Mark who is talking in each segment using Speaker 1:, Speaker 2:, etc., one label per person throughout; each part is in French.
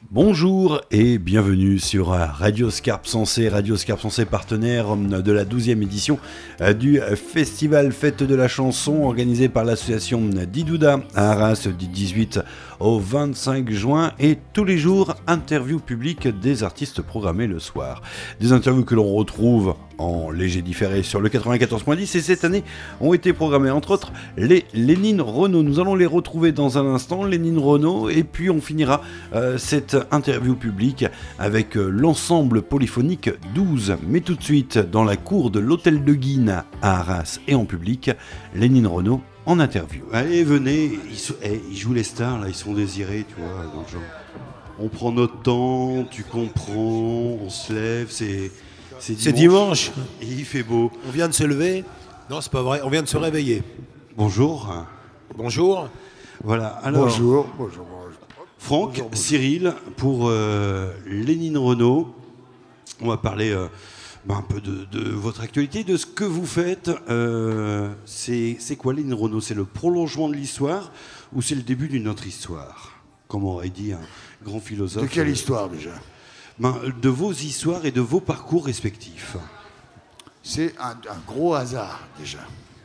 Speaker 1: Bonjour et bienvenue sur Radio Scarpe Sensée, partenaire de la 12e édition du Festival Fête de la Chanson organisé par l'association Didouda à Arras du 18 au 25 juin et tous les jours, interviews publiques des artistes programmés le soir. Des interviews que l'on retrouve en léger différé sur le 94.10 et cette année ont été programmées entre autres les Lénine Renaud. Nous allons les retrouver dans un instant, Lénine Renaud, et puis on finira cette interview publique avec l'ensemble polyphonique 12. Mais tout de suite, dans la cour de l'hôtel de Guine à Arras et en public, Lénine Renaud en interview.
Speaker 2: Allez, venez, ils jouent les stars, là, ils sont désirés, tu vois, dans le genre. On prend notre temps, tu comprends, on se lève, c'est
Speaker 3: dimanche.
Speaker 2: Et il fait beau.
Speaker 3: On vient de se lever. Non, c'est pas vrai, on vient de se réveiller.
Speaker 2: Bonjour.
Speaker 3: Bonjour.
Speaker 2: Voilà, alors...
Speaker 4: Bonjour.
Speaker 2: Franck, bonjour. Cyril, pour Lénine Renaud, on va parler un peu de votre actualité, de ce que vous faites. C'est quoi Lénine Renaud? C'est le prolongement de l'histoire ou c'est le début d'une autre histoire? Comme aurait dit un grand philosophe.
Speaker 4: De quelle histoire déjà?
Speaker 2: De vos histoires et de vos parcours respectifs.
Speaker 4: C'est un gros hasard déjà.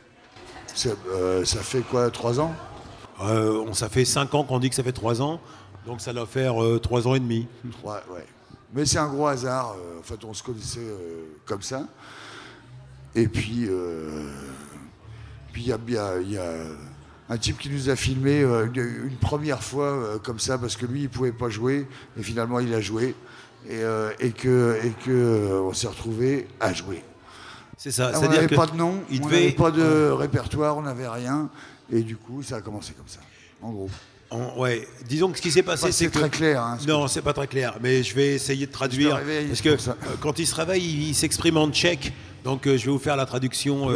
Speaker 4: Ça fait quoi, 3 ans?
Speaker 3: Ça fait 5 ans qu'on dit que ça fait 3 ans, donc ça doit faire 3 ans et demi.
Speaker 4: Ouais. Mais c'est un gros hasard. En fait, on se connaissait comme ça. Et puis, il y a un type qui nous a filmé une première fois comme ça, parce que lui, il pouvait pas jouer, et finalement, il a joué. Et que on s'est retrouvés à jouer.
Speaker 3: C'est ça.
Speaker 4: On n'avait pas de nom, on n'avait pas de répertoire, on n'avait rien. Et du coup, ça a commencé comme ça, en gros.
Speaker 3: Ouais, disons que ce qui s'est passé, c'est que...
Speaker 4: très clair. Hein,
Speaker 3: non, c'est pas très clair, mais je vais essayer de traduire. Parce que quand il se réveille, il s'exprime en tchèque. Donc je vais vous faire la traduction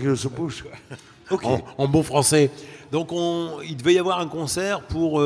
Speaker 3: en bon français. Donc il devait y avoir un concert pour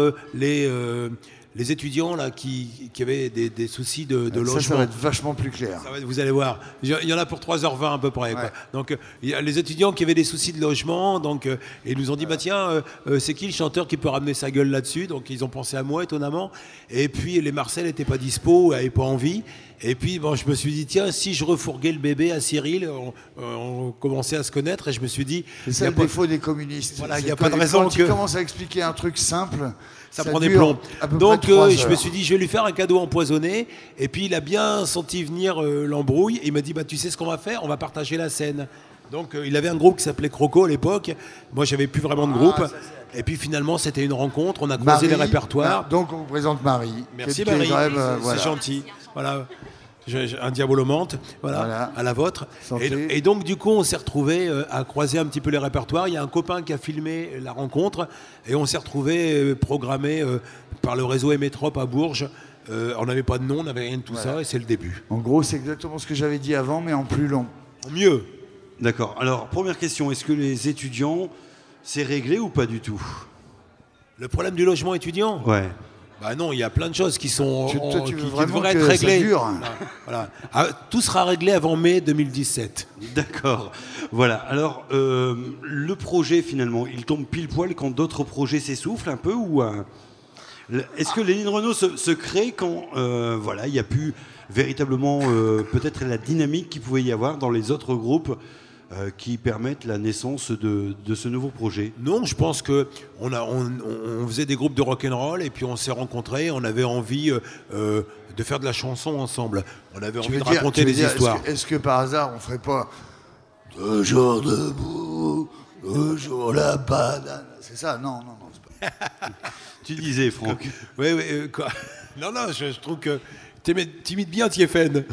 Speaker 3: les étudiants là, qui avaient des soucis de logement.
Speaker 4: Ça va être vachement plus clair.
Speaker 3: Vous allez voir. Il y en a pour 3h20 à peu près. Ouais. Quoi. Donc, il y a les étudiants qui avaient des soucis de logement. Donc, et ils nous ont dit, c'est qui le chanteur qui peut ramener sa gueule là-dessus? Donc, ils ont pensé à moi, étonnamment. Et puis, les Marcel n'étaient pas dispo, n'avaient pas envie. Et puis, je me suis dit, tiens, si je refourguais le bébé à Cyril, on commençait à se connaître. Et je me suis dit...
Speaker 4: C'est ça le défaut des communistes.
Speaker 3: Voilà, il n'y a pas de raison
Speaker 4: quand tu commences à expliquer un truc simple...
Speaker 3: Ça prend des plombs. Donc je me suis dit, je vais lui faire un cadeau empoisonné. Et puis il a bien senti venir l'embrouille. Et il m'a dit, tu sais ce qu'on va faire? On va partager la scène. Donc il avait un groupe qui s'appelait Croco à l'époque. Moi, j'avais plus vraiment de groupe. Et puis finalement, c'était une rencontre. On a croisé les répertoires.
Speaker 4: Donc on vous présente Marie.
Speaker 3: Merci Marie. C'est gentil. Voilà. Un diabolomante, voilà, à la vôtre. Et donc, du coup, on s'est retrouvés à croiser un petit peu les répertoires. Il y a un copain qui a filmé la rencontre et on s'est retrouvés programmés par le réseau Emetrop à Bourges. On n'avait pas de nom, on n'avait rien de tout ça et c'est le début.
Speaker 4: En gros, c'est exactement ce que j'avais dit avant, mais en plus long.
Speaker 3: Mieux.
Speaker 2: D'accord. Alors, première question, est-ce que les étudiants, c'est réglé ou pas du tout?
Speaker 3: Le problème du logement étudiant?
Speaker 2: Ouais.
Speaker 3: Non, il y a plein de choses qui sont
Speaker 4: qui
Speaker 3: devraient être réglées. Voilà. Tout sera réglé avant mai 2017.
Speaker 2: D'accord. Voilà. Alors, le projet, finalement, il tombe pile poil quand d'autres projets s'essoufflent un peu ou est-ce que Lénine Renaud se crée quand il n'y a plus véritablement peut-être la dynamique qu'il pouvait y avoir dans les autres groupes qui permettent la naissance de ce nouveau projet?
Speaker 3: Non, je pense que on faisait des groupes de rock'n'roll et puis on s'est rencontrés, on avait envie de faire de la chanson ensemble. On avait envie de raconter des histoires.
Speaker 4: Est-ce que par hasard on ferait pas toujours debout, toujours la banane? C'est ça? Non, c'est pas...
Speaker 2: Tu disais, Franck.
Speaker 3: Oui, quoi. Non, je trouve que t'imites bien Thiéphène.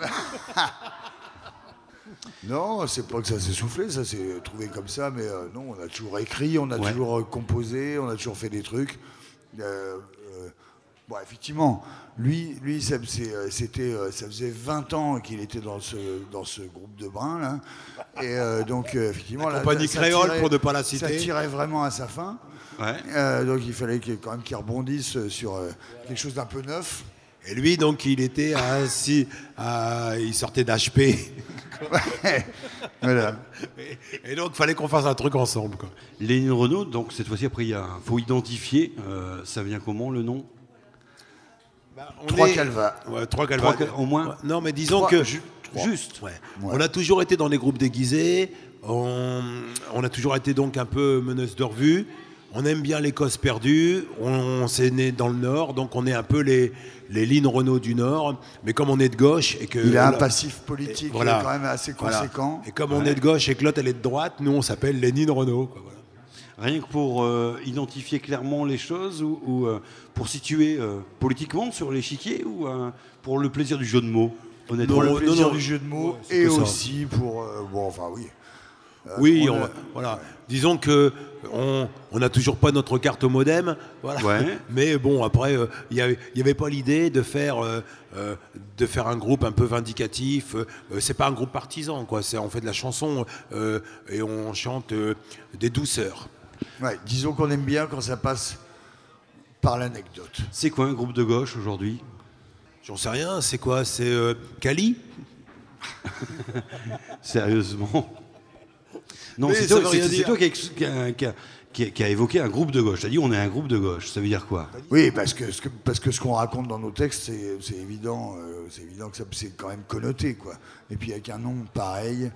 Speaker 4: Non, c'est pas que ça s'est soufflé, ça s'est trouvé comme ça, mais non, on a toujours écrit, on a toujours composé, on a toujours fait des trucs. Effectivement, lui ça faisait 20 ans qu'il était dans ce groupe de brun, là. Et donc, effectivement...
Speaker 3: La compagnie créole, pour ne pas la citer.
Speaker 4: Ça tirait vraiment à sa fin.
Speaker 2: Ouais.
Speaker 4: Donc, il fallait quand même qu'il rebondisse sur quelque chose d'un peu neuf.
Speaker 3: Et lui, donc, il était il sortait d'HP.
Speaker 4: Voilà.
Speaker 3: Et donc, il fallait qu'on fasse un truc ensemble, quoi.
Speaker 2: Lénine Renaud, donc cette fois-ci, après, faut identifier. Ça vient comment, le nom?
Speaker 4: Trois Calvas.
Speaker 3: Ouais, 3 Calvas.
Speaker 2: Au moins.
Speaker 3: Non, mais disons
Speaker 4: Trois,
Speaker 3: que...
Speaker 2: Juste.
Speaker 3: Ouais.
Speaker 4: Ouais.
Speaker 3: On a toujours été dans des groupes déguisés, on a toujours été donc un peu meneuse de revue, on aime bien les causes perdues, on s'est né dans le Nord, donc on est un peu les Lynn Renault du Nord, mais comme on est de gauche et que...
Speaker 4: Il a un passif politique
Speaker 3: voilà.
Speaker 4: quand même assez conséquent.
Speaker 3: Et comme on est de gauche et que l'autre elle est de droite, nous on s'appelle Lénine Renault. Quoi, voilà.
Speaker 2: Rien que pour identifier clairement les choses ou pour situer politiquement sur l'échiquier ou pour le plaisir du jeu de mots, honnêtement.
Speaker 4: Pour le
Speaker 3: Non,
Speaker 4: plaisir
Speaker 3: non.
Speaker 4: du jeu de mots
Speaker 3: Ouais, c'est
Speaker 4: et
Speaker 3: que ça.
Speaker 4: aussi pour... bon, enfin, oui.
Speaker 3: Oui,
Speaker 4: on a-
Speaker 3: voilà. Disons que on n'a toujours pas notre carte au modem, voilà.
Speaker 2: Ouais.
Speaker 3: Mais bon, après, il y avait pas l'idée de faire un groupe un peu vindicatif. C'est pas un groupe partisan, quoi. On fait de la chanson et on chante des douceurs.
Speaker 4: Ouais, disons qu'on aime bien quand ça passe par l'anecdote.
Speaker 2: C'est quoi un groupe de gauche aujourd'hui?
Speaker 3: J'en sais rien. C'est quoi? C'est Cali?
Speaker 2: Sérieusement? Non,
Speaker 3: Mais
Speaker 2: c'est
Speaker 3: ça
Speaker 2: toi,
Speaker 3: veut rien
Speaker 2: c'est
Speaker 3: dire.
Speaker 2: toi qui a évoqué un groupe de gauche. Tu as dit on est un groupe de gauche. Ça veut dire quoi?
Speaker 4: Oui, parce que ce qu'on raconte dans nos textes, c'est évident que c'est quand même connoté, quoi. Et puis avec un nom pareil,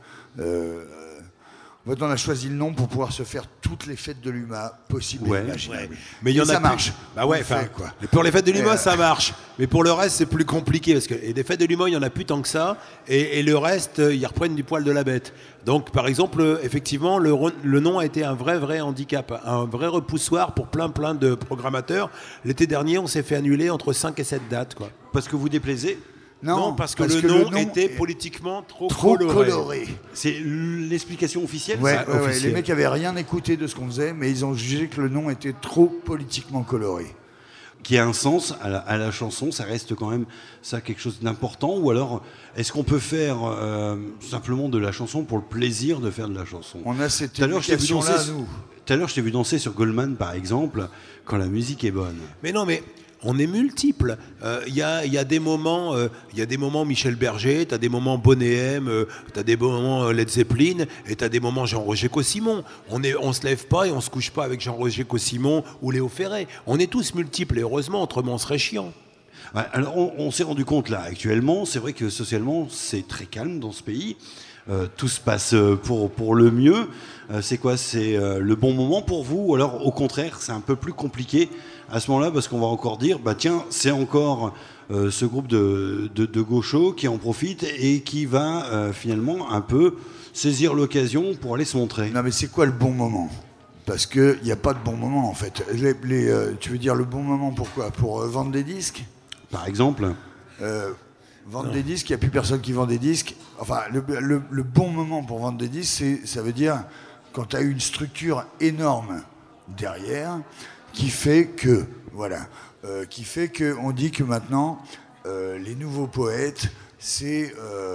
Speaker 4: en fait, on a choisi le nom pour pouvoir se faire toutes les fêtes de l'UMA possibles
Speaker 2: Ouais,
Speaker 4: et imaginables.
Speaker 3: Ouais. Mais il y en
Speaker 4: Et
Speaker 3: a
Speaker 4: ça
Speaker 3: plus.
Speaker 4: marche.
Speaker 3: Bah ouais,
Speaker 4: On le
Speaker 3: enfin,
Speaker 4: fait, quoi.
Speaker 3: pour les fêtes de l'UMA,
Speaker 4: Et,
Speaker 3: ça marche. Mais pour le reste, c'est plus compliqué. Parce que, et des fêtes de l'UMA, il y en a plus tant que ça. Et le reste, ils reprennent du poil de la bête. Donc, par exemple, effectivement, le nom a été un vrai handicap, un vrai repoussoir pour plein de programmateurs. L'été dernier, on s'est fait annuler entre 5 et 7 dates, quoi.
Speaker 2: Parce que vous déplaisez?
Speaker 3: Non, parce que le nom était politiquement trop coloré.
Speaker 2: C'est l'explication officielle?
Speaker 4: Ouais,
Speaker 2: ça
Speaker 4: ouais, ouais,
Speaker 3: officiel.
Speaker 4: les mecs avaient rien écouté de ce qu'on faisait, mais ils ont jugé que le nom était trop politiquement coloré.
Speaker 2: Qui a un sens à la chanson, ça reste quand même ça quelque chose d'important, ou alors est-ce qu'on peut faire simplement de la chanson pour le plaisir de faire de la chanson?
Speaker 4: On a cette
Speaker 2: Tout à l'heure, je t'ai vu
Speaker 4: éducation-là,
Speaker 2: danser.
Speaker 4: nous.
Speaker 2: Tout à l'heure, je t'ai vu danser sur Goldman, par exemple, quand la musique est bonne.
Speaker 3: Mais non, mais on est multiples. Il y a des moments, Michel Berger, t'as des moments Bonnet M, t'as des moments Led Zeppelin, et t'as des moments Jean-Roger Cossimon. On se lève pas et on se couche pas avec Jean-Roger Cossimon ou Léo Ferré. On est tous multiples et heureusement, autrement on serait chiant.
Speaker 2: Ouais, alors, on s'est rendu compte là, actuellement, c'est vrai que socialement, c'est très calme dans ce pays. Tout se passe pour le mieux. C'est quoi? C'est le bon moment pour vous? Ou alors, au contraire, c'est un peu plus compliqué à ce moment-là, parce qu'on va encore dire, bah tiens, c'est encore ce groupe de gauchos qui en profite et qui va finalement un peu saisir l'occasion pour aller se montrer.
Speaker 4: Non, mais c'est quoi le bon moment? Parce qu'il n'y a pas de bon moment, en fait. Tu veux dire le bon moment pourquoi? Pour vendre des disques?
Speaker 2: Par exemple?
Speaker 4: Vendre des disques, il n'y a plus personne qui vend des disques. Enfin, le bon moment pour vendre des disques, ça veut dire quand tu as une structure énorme derrière qui fait que, voilà, on dit que maintenant, les nouveaux poètes, c'est...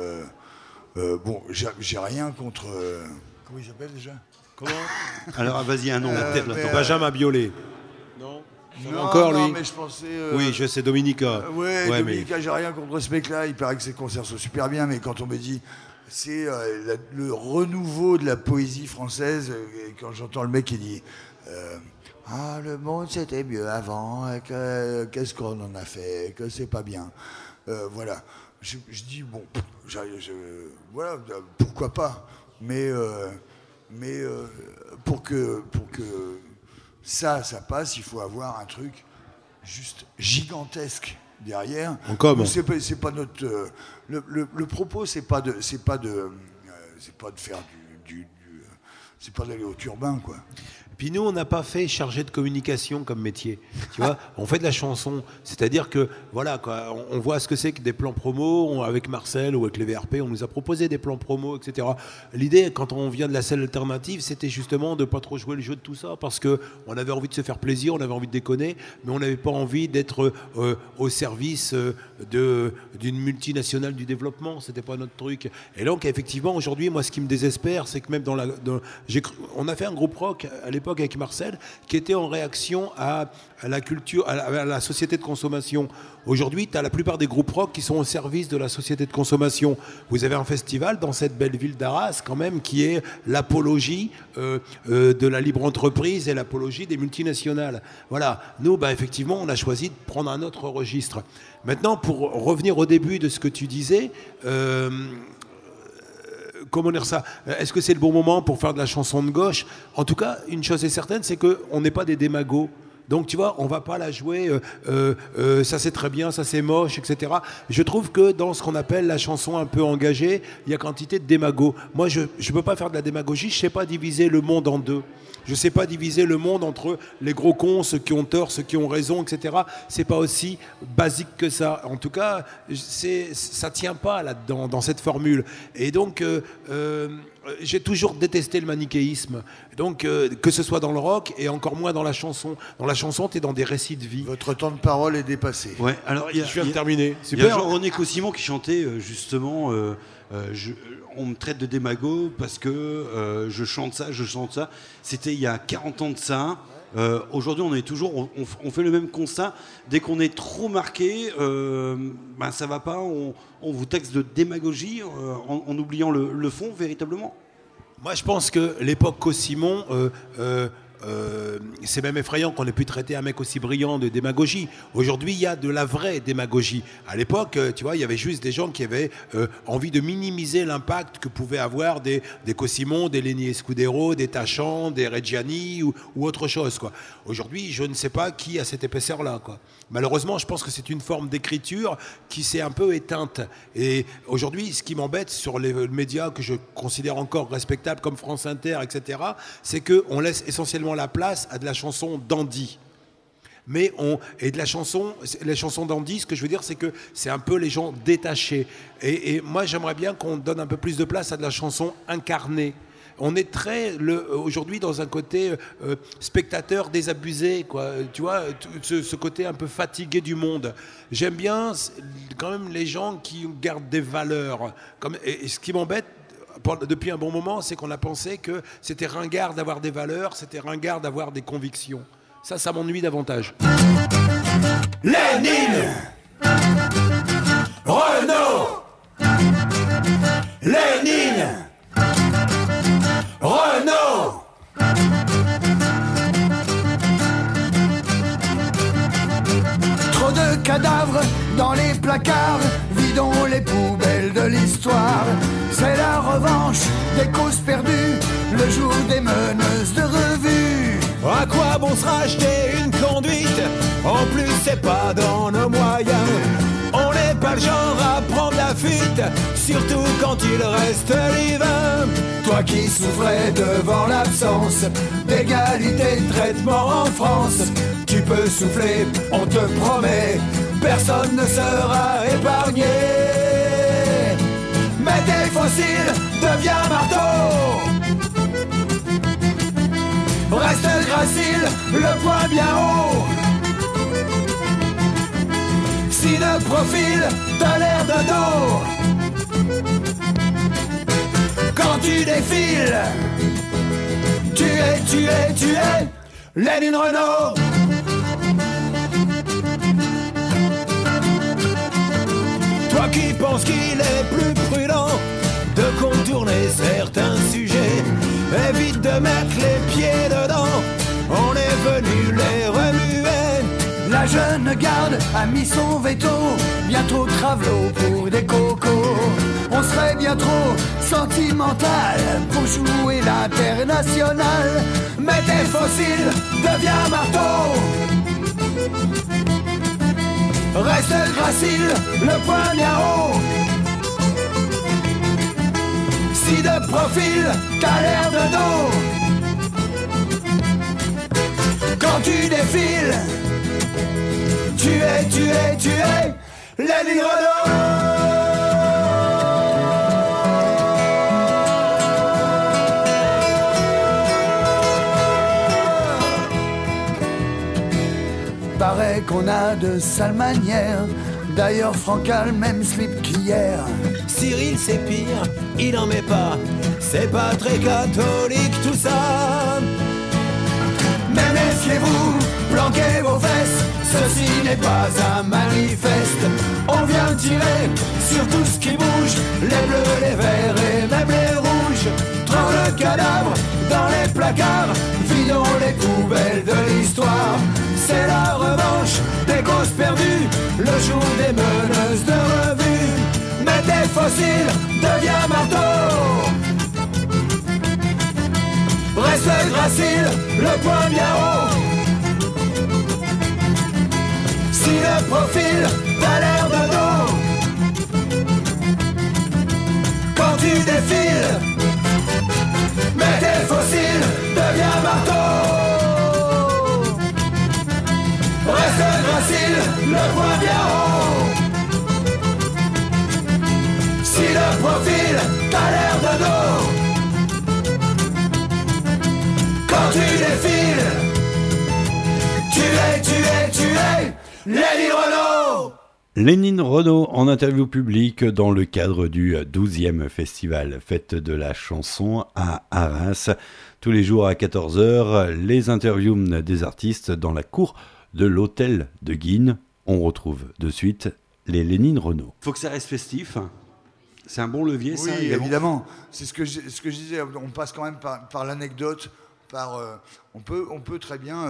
Speaker 4: bon, j'ai rien contre... comment il s'appelle déjà?
Speaker 3: Comment?
Speaker 2: Alors, vas-y, un nom en tête, là.
Speaker 4: mais,
Speaker 3: Benjamin Biolay. Non.
Speaker 4: Non,
Speaker 3: Encore,
Speaker 4: non,
Speaker 3: lui.
Speaker 4: mais je pensais...
Speaker 3: Oui, je sais, Dominica.
Speaker 4: Ouais,
Speaker 3: Ouais,
Speaker 4: Dominica, j'ai rien contre ce mec-là. Il paraît que ses concerts sont super bien, mais quand on me dit c'est le renouveau de la poésie française, et quand j'entends le mec qui dit ah, le monde c'était mieux avant, et qu'est-ce qu'on en a fait, que c'est pas bien. Voilà. Je dis bon, voilà, pourquoi pas. Mais pour que ça passe, il faut avoir un truc juste gigantesque derrière.
Speaker 3: Comme
Speaker 4: c'est pas notre le propos, c'est pas de faire c'est pas d'aller au turbin, quoi.
Speaker 3: Puis nous, on n'a pas fait chargé de communication comme métier. Tu vois, on fait de la chanson. C'est-à-dire que, voilà, quoi, on voit ce que c'est que des plans promo. Avec Marcel ou avec les VRP, on nous a proposé des plans promo, etc. L'idée, quand on vient de la scène alternative, c'était justement de ne pas trop jouer le jeu de tout ça. Parce qu'on avait envie de se faire plaisir, on avait envie de déconner, mais on n'avait pas envie d'être au service d'une multinationale du développement. C'était pas notre truc. Et donc, effectivement, aujourd'hui, moi, ce qui me désespère, c'est que même on a fait un groupe rock à l'époque. l'époque avec Marcel, qui était en réaction à la culture, à la société de consommation. Aujourd'hui, tu as la plupart des groupes rock qui sont au service de la société de consommation. Vous avez un festival dans cette belle ville d'Arras, quand même, qui est l'apologie de la libre entreprise et l'apologie des multinationales. Voilà. Nous, effectivement, on a choisi de prendre un autre registre. Maintenant, pour revenir au début de ce que tu disais, comment dire ça ? Est-ce que c'est le bon moment pour faire de la chanson de gauche ? En tout cas, une chose est certaine, c'est qu'on n'est pas des démagos. Donc, tu vois, on va pas la jouer, ça c'est très bien, ça c'est moche, etc. Je trouve que dans ce qu'on appelle la chanson un peu engagée, il y a quantité de démagos. Moi, je peux pas faire de la démagogie, je sais pas diviser le monde en deux. Je sais pas diviser le monde entre les gros cons, ceux qui ont tort, ceux qui ont raison, etc. C'est pas aussi basique que ça. En tout cas, ça tient pas là-dedans, dans cette formule. Et donc, j'ai toujours détesté le manichéisme. Donc, que ce soit dans le rock et encore moins dans la chanson. Dans la chanson, t'es dans des récits de vie.
Speaker 4: Votre temps de parole est dépassé.
Speaker 2: Ouais, alors
Speaker 3: Je viens de terminer.
Speaker 2: Il y a Jean-René Cossimon qui chantait justement on me traite de démago parce que je chante ça. C'était il y a 40 ans de ça. Aujourd'hui, on fait le même constat. Dès qu'on est trop marqué, ça va pas. On vous taxe de démagogie en oubliant le fond véritablement.
Speaker 3: Moi, je pense que l'époque Cossimon, c'est même effrayant qu'on ait pu traiter un mec aussi brillant de démagogie. Aujourd'hui, il y a de la vraie démagogie. À l'époque, tu vois, il y avait juste des gens qui avaient envie de minimiser l'impact que pouvaient avoir des Cossimon, des Lenny Escudero, des Tachant, des Reggiani ou autre chose, quoi. Aujourd'hui, je ne sais pas qui a cette épaisseur-là, quoi. Malheureusement, je pense que c'est une forme d'écriture qui s'est un peu éteinte. Et aujourd'hui, ce qui m'embête sur les médias que je considère encore respectables comme France Inter, etc., c'est qu'on laisse essentiellement la place à de la chanson dandy. Et de la chanson, les chansons dandy, ce que je veux dire, c'est que c'est un peu les gens détachés. Et moi, j'aimerais bien qu'on donne un peu plus de place à de la chanson incarnée. On est aujourd'hui dans un côté spectateur désabusé, quoi. Tu vois, ce côté un peu fatigué du monde. J'aime bien quand même les gens qui gardent des valeurs. Et ce qui m'embête depuis un bon moment, c'est qu'on a pensé que c'était ringard d'avoir des valeurs, c'était ringard d'avoir des convictions. Ça m'ennuie davantage.
Speaker 5: Lénine, Renaud, Lénine, Renaud.
Speaker 6: Trop de cadavres dans les placards, vidons les poubelles de l'histoire. C'est la revanche des causes perdues, le jour des meneuses de revue.
Speaker 5: À quoi bon se racheter une conduite? En plus c'est pas dans nos moyens. On n'est pas le genre à prendre la fuite, surtout quand il reste l'hiver.
Speaker 6: Toi qui souffrais devant l'absence d'égalité de traitement en France, tu peux souffler, on te promet, personne ne sera épargné. Mais tes fossiles deviennent marteau, reste gracile, le poing bien haut. Si de profil, t'as l'air de dos, quand tu défiles, tu es Lénine Renaud.
Speaker 5: Toi qui penses qu'il est plus prudent de contourner certains sujets, évite de mettre les pieds dedans, on est venu les remuer.
Speaker 6: La jeune garde a mis son veto, bien trop travelot pour des cocos. On serait bien trop sentimental pour jouer l'international. Mais tes fossiles deviennent marteau, reste gracile, le poing bien haut. Si de profil, t'as l'air de dos, quand tu défiles, tu es Lénine Renaud. Paraît qu'on a de sales manières, d'ailleurs Franck a le même slip qu'hier.
Speaker 5: Cyril c'est pire, il en met pas, c'est pas très catholique tout ça.
Speaker 6: méfiez-vous, planquez vos fesses, ceci n'est pas un manifeste. On vient tirer sur tout ce qui bouge, les bleus, les verts et même les rouges. Trop de cadavres dans les placards, vidons les poubelles de l'histoire. C'est la revanche des causes perdues, le jour des meneuses de revue. Mettez fossiles, devient marteau. Reste gracile, le poing bien haut. Si le profil t'a l'air de dos, quand tu défiles, mets tes fossiles, deviens marteau. Reste gracile, le poing bien haut. Si le profil t'a l'air de dos, quand tu défiles, tu es Lénine Renaud.
Speaker 1: Lénine Renaud en interview publique dans le cadre du 12e festival Fête de la chanson à Arras. Tous les jours à 14h, les interviews des artistes dans la cour de l'hôtel de Guînes. On retrouve de suite les Lénine Renaud.
Speaker 2: Faut que ça reste festif. C'est un bon levier, ça.
Speaker 4: Oui, évidemment. C'est ce que je disais. On passe quand même par l'anecdote. On peut très bien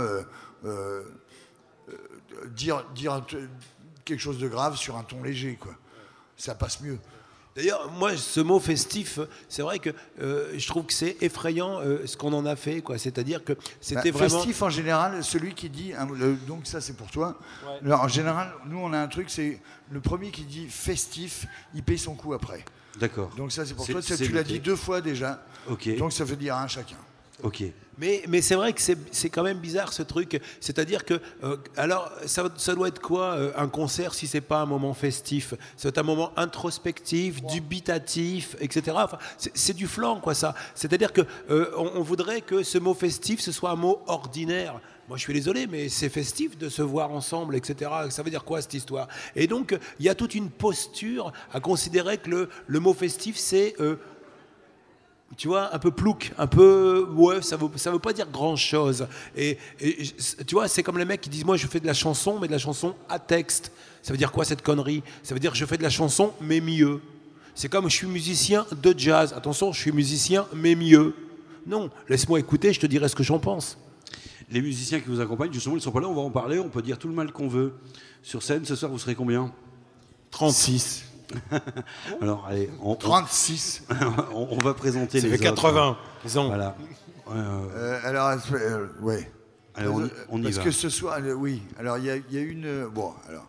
Speaker 4: dire quelque chose de grave sur un ton léger, quoi. Ça passe mieux.
Speaker 3: D'ailleurs, moi, ce mot festif, c'est vrai que je trouve que c'est effrayant ce qu'on en a fait, quoi. C'est-à-dire que c'était vraiment...
Speaker 4: Festif, en général, celui qui dit... donc ça, c'est pour toi. Ouais. Alors, en général, nous, on a un truc, c'est le premier qui dit festif, il paye son coup après.
Speaker 2: D'accord.
Speaker 4: Donc ça, c'est pour toi. Tu l'as dit 2 fois déjà.
Speaker 2: Okay.
Speaker 4: Donc ça veut dire un chacun.
Speaker 2: Ok.
Speaker 3: Mais c'est vrai que c'est quand même bizarre ce truc. C'est-à-dire que alors ça doit être quoi un concert si c'est pas un moment festif? C'est un moment introspectif, dubitatif, etc. Enfin, c'est du flan, quoi, ça. C'est-à-dire que on voudrait que ce mot festif ce soit un mot ordinaire. Moi, je suis désolé, mais c'est festif de se voir ensemble, etc. Ça veut dire quoi, cette histoire? Et donc, il y a toute une posture à considérer que le mot festif, c'est tu vois, un peu plouc, un peu... Ouais, ça veut pas dire grand-chose. Et tu vois, c'est comme les mecs qui disent « Moi, je fais de la chanson, mais de la chanson à texte. » Ça veut dire quoi, cette connerie? Ça veut dire que je fais de la chanson, mais mieux. C'est comme « Je suis musicien de jazz. » Attention, je suis musicien, mais mieux. Non, laisse-moi écouter, je te dirai ce que j'en pense.
Speaker 2: Les musiciens qui vous accompagnent, justement, ils ne sont pas là, on va en parler, on peut dire tout le mal qu'on veut. Sur scène, ce soir, vous serez combien?
Speaker 3: 36.
Speaker 2: Alors, allez,
Speaker 4: 36.
Speaker 2: on va présenter
Speaker 3: ça
Speaker 2: les
Speaker 3: fait
Speaker 2: autres.
Speaker 3: 80. Disons.
Speaker 2: Voilà.
Speaker 4: Alors, ouais.
Speaker 2: Alors, on y va.
Speaker 4: Parce que ce soir, oui. Alors, il y a une. Bon, alors.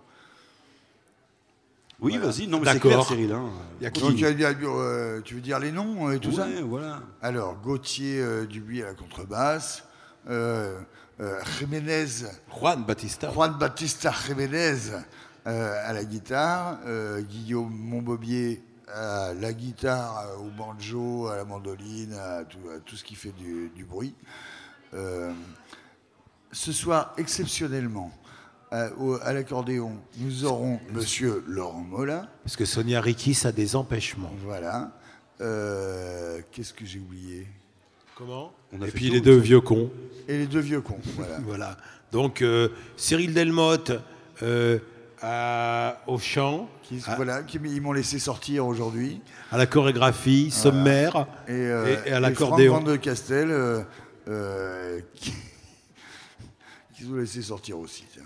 Speaker 2: Oui, voilà. Vas-y. Non, mais
Speaker 3: d'accord.
Speaker 2: C'est clair, Cyril. Hein.
Speaker 3: Il y a qui?
Speaker 4: Donc, tu veux dire les noms et tout ça?
Speaker 2: Voilà.
Speaker 4: Alors, Gauthier Dubuis à la contrebasse.
Speaker 3: Juan Batista
Speaker 4: Jiménez à la guitare, Guillaume Montbobier à la guitare, au banjo, à la mandoline, à tout ce qui fait du bruit. Ce soir, exceptionnellement, à l'accordéon, nous aurons Monsieur Laurent Mola.
Speaker 3: Parce que Sonia Rikis a des empêchements.
Speaker 4: Voilà. Qu'est-ce que j'ai oublié?
Speaker 3: Comment?
Speaker 2: Et
Speaker 3: puis les 2 vieux cons.
Speaker 4: Et les 2 vieux cons, voilà.
Speaker 3: Voilà. Donc, Cyril Delmotte au chant.
Speaker 4: Voilà, ils m'ont laissé sortir aujourd'hui.
Speaker 3: À la chorégraphie sommaire et à l'accordéon.
Speaker 4: Franck Van de Castel qui nous ont laissé sortir aussi. Tiens.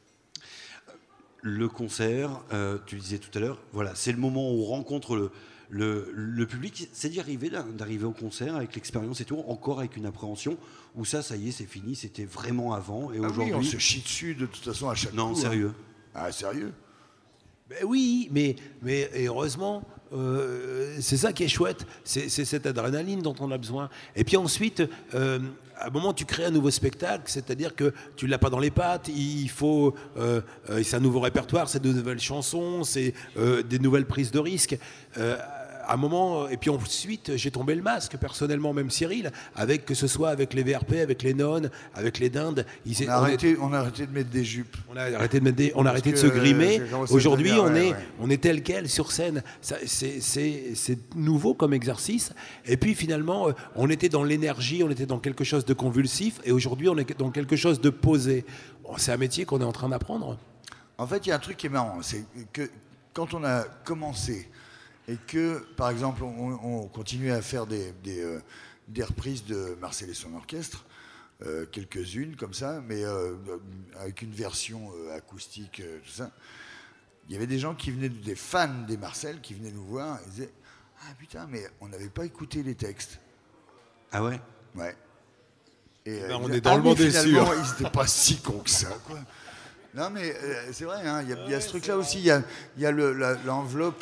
Speaker 2: Le concert, tu disais tout à l'heure, voilà, c'est le moment où on rencontre le public. C'est d'arriver au concert avec l'expérience et tout, encore avec une appréhension, où ça y est, c'est fini, c'était vraiment avant. Et aujourd'hui,
Speaker 4: oui, on se chie dessus de toute façon à chaque coup.
Speaker 2: Non, sérieux.
Speaker 4: Ah, sérieux?
Speaker 3: Ben oui, mais heureusement, c'est ça qui est chouette, c'est cette adrénaline dont on a besoin. Et puis ensuite, à un moment, tu crées un nouveau spectacle, c'est-à-dire que tu ne l'as pas dans les pattes, il faut... c'est un nouveau répertoire, c'est de nouvelles chansons, c'est des nouvelles prises de risques. à un moment, et puis ensuite, j'ai tombé le masque, personnellement, même Cyril, que ce soit avec les VRP, avec les nonnes, avec les dindes.
Speaker 4: On a arrêté de mettre des jupes.
Speaker 3: On a arrêté de se grimer. Aujourd'hui, on est tel quel sur scène. C'est nouveau comme exercice. Et puis finalement, on était dans l'énergie, on était dans quelque chose de convulsif. Et aujourd'hui, on est dans quelque chose de posé. C'est un métier qu'on est en train d'apprendre.
Speaker 4: En fait, il y a un truc qui est marrant. C'est que quand on a commencé et que, par exemple, on continuait à faire des reprises de Marcel et son orchestre, quelques-unes comme ça, mais avec une version acoustique, tout ça. Il y avait des gens qui venaient, des fans des Marcel, qui venaient nous voir et disaient « Ah putain, mais on n'avait pas écouté les textes. »
Speaker 2: Ah ouais?
Speaker 4: Ouais. Et
Speaker 3: on est dans le monde des sûrs.
Speaker 4: Ils n'étaient pas si cons que ça, quoi. Non, mais c'est vrai, hein, il y a ce truc-là aussi. Il y a l'enveloppe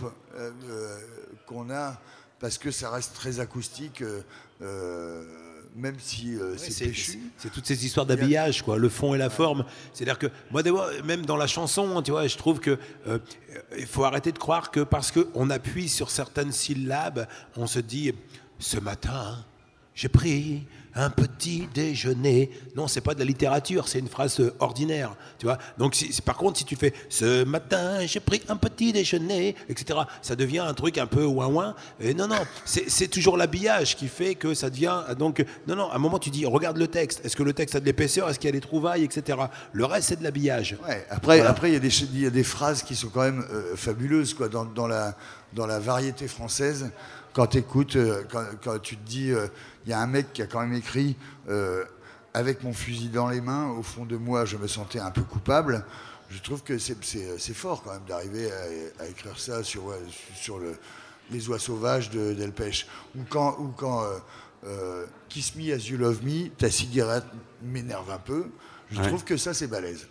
Speaker 4: qu'on a, parce que ça reste très acoustique, même si c'est péchu.
Speaker 3: C'est toutes ces histoires d'habillage, quoi, le fond et la forme. C'est-à-dire que, moi, même dans la chanson, tu vois, je trouve que il faut arrêter de croire que parce qu'on appuie sur certaines syllabes, on se dit « Ce matin, j'ai pris un petit déjeuner ». Non, c'est pas de la littérature, c'est une phrase ordinaire, tu vois. Donc, par contre, si tu fais « Ce matin, j'ai pris un petit déjeuner », etc., ça devient un truc un peu ouin-ouin. Et non, c'est toujours l'habillage qui fait que ça devient... Donc, non, à un moment, tu dis « Regarde le texte. Est-ce que le texte a de l'épaisseur? Est-ce qu'il y a des trouvailles, etc. » Le reste, c'est de l'habillage.
Speaker 4: Ouais, après, il y a des phrases qui sont quand même fabuleuses, quoi, dans la variété française. Quand tu écoutes, quand tu te dis, il y a un mec qui a quand même écrit avec mon fusil dans les mains, au fond de moi, je me sentais un peu coupable. Je trouve que c'est fort quand même d'arriver à écrire ça sur les oies sauvages de Delpech. Ou quand Kiss Me As You Love Me, ta cigarette m'énerve un peu. Je trouve que ça, c'est balèze.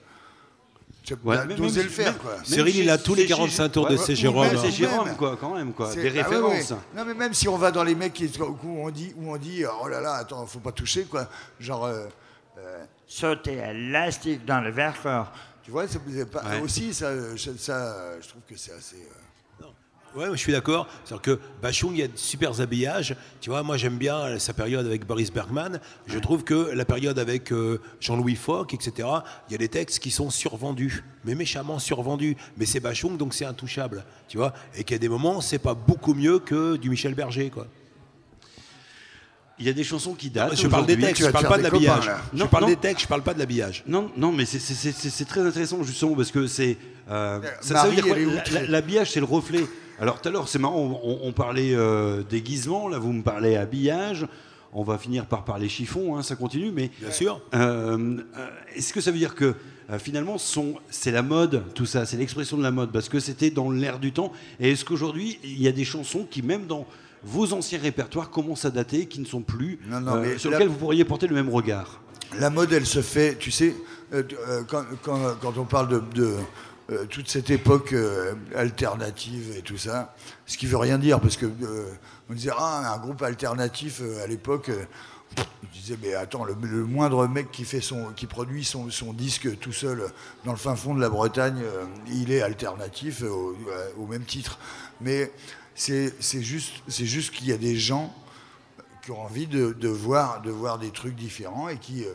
Speaker 4: D'oser le faire, quoi.
Speaker 3: Cyril, il a tous les 45 tours de C. Jérôme.
Speaker 2: C'est Jérôme, quoi, quand même, quoi. Des références.
Speaker 4: Ouais. Non, mais même si on va dans les mecs où on dit oh là là, attends, faut pas toucher, quoi. Genre sauter à l'élastique dans le verre. Tu vois, c'est pas aussi ça. Je trouve que c'est assez.
Speaker 3: Ouais, je suis d'accord. C'est-à-dire que Bachung, il y a de super habillages. Tu vois, moi j'aime bien sa période avec Boris Bergman. Je trouve que la période avec Jean-Louis Foch, etc., il y a des textes qui sont survendus, mais méchamment survendus. Mais c'est Bachung, donc c'est intouchable. Tu vois, et qu'il y a des moments, c'est pas beaucoup mieux que du Michel Berger, quoi.
Speaker 2: Il y a des chansons qui datent.
Speaker 3: Je parle des textes, je parle pas de l'habillage. Je parle des textes, je parle pas de l'habillage.
Speaker 2: Non, mais c'est très intéressant justement parce que c'est. Ça veut dire quoi? L'habillage, c'est le reflet. Alors tout à l'heure, c'est marrant, on parlait déguisement, là vous me parlez habillage, on va finir par parler chiffon, hein, ça continue, mais...
Speaker 3: Bien sûr.
Speaker 2: Est-ce que ça veut dire que finalement c'est la mode, tout ça, c'est l'expression de la mode, parce que c'était dans l'air du temps, et est-ce qu'aujourd'hui il y a des chansons qui même dans vos anciens répertoires commencent à dater, qui ne sont plus, sur lesquelles vous pourriez porter le même regard?
Speaker 4: La mode, elle se fait, tu sais, quand on parle de toute cette époque alternative et tout ça, ce qui veut rien dire, parce que on disait un groupe alternatif à l'époque, on disait mais attends, le moindre mec qui produit son disque tout seul dans le fin fond de la Bretagne, il est alternatif au même titre. Mais c'est juste qu'il y a des gens qui ont envie de voir des trucs différents et qui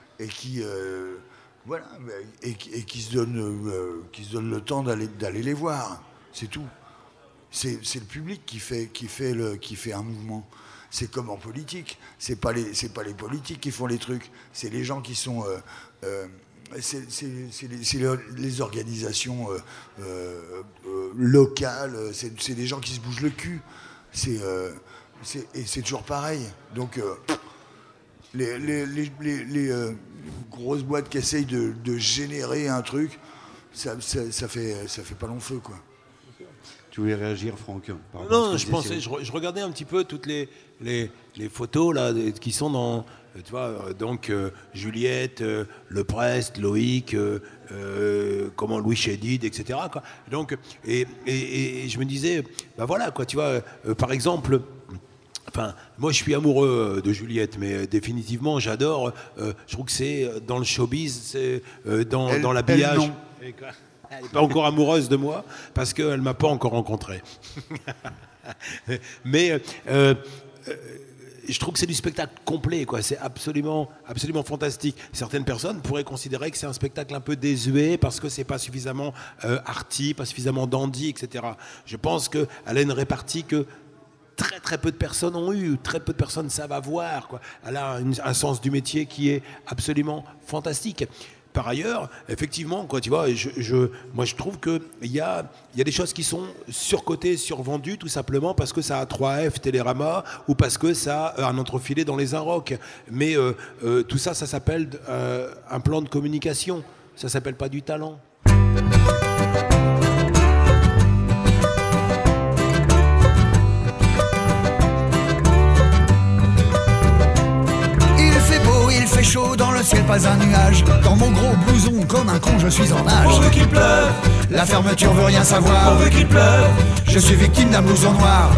Speaker 4: voilà, et qui se donnent le temps d'aller les voir. C'est tout. C'est le public qui fait un mouvement. C'est comme en politique. C'est pas les politiques qui font les trucs. C'est les gens qui sont. C'est les organisations locales. C'est des gens qui se bougent le cul. Et c'est toujours pareil. Donc. Les grosses boîtes qui essayent de générer un truc, ça fait pas long feu, quoi.
Speaker 2: Tu voulais réagir, Franck?
Speaker 3: Non, je regardais un petit peu toutes les photos là qui sont dans, tu vois, donc Juliette, Le Prest, Loïc, comment Louis Chédid, etc. quoi. Donc et je me disais, bah voilà quoi, tu vois, par exemple. Enfin, moi, je suis amoureux de Juliette, mais définitivement, j'adore. Je trouve que c'est dans le showbiz, c'est dans l'habillage. Elle n'est pas encore amoureuse de moi parce qu'elle ne m'a pas encore rencontré. Mais je trouve que c'est du spectacle complet, quoi. C'est absolument fantastique. Certaines personnes pourraient considérer que c'est un spectacle un peu désuet parce que c'est pas suffisamment arty, pas suffisamment dandy, etc. Je pense qu'elle a une répartie que très très peu de personnes ont eu, très peu de personnes savent avoir, quoi. Elle a un sens du métier qui est absolument fantastique. Par ailleurs, effectivement, quoi, tu vois, moi je trouve qu'il y a des choses qui sont surcotées, survendues, tout simplement parce que ça a 3F Télérama ou parce que ça a un entrefilet dans les Inrocks. Mais tout ça, ça s'appelle un plan de communication. Ça s'appelle pas du talent.
Speaker 6: Il fait chaud dans le ciel, pas un nuage. Dans mon gros blouson, comme un con, je suis en nage.
Speaker 5: On veut qu'il pleuve,
Speaker 6: La fermeture veut rien savoir.
Speaker 5: on veut qu'il pleuve.
Speaker 6: Je suis victime d'un blouson noir.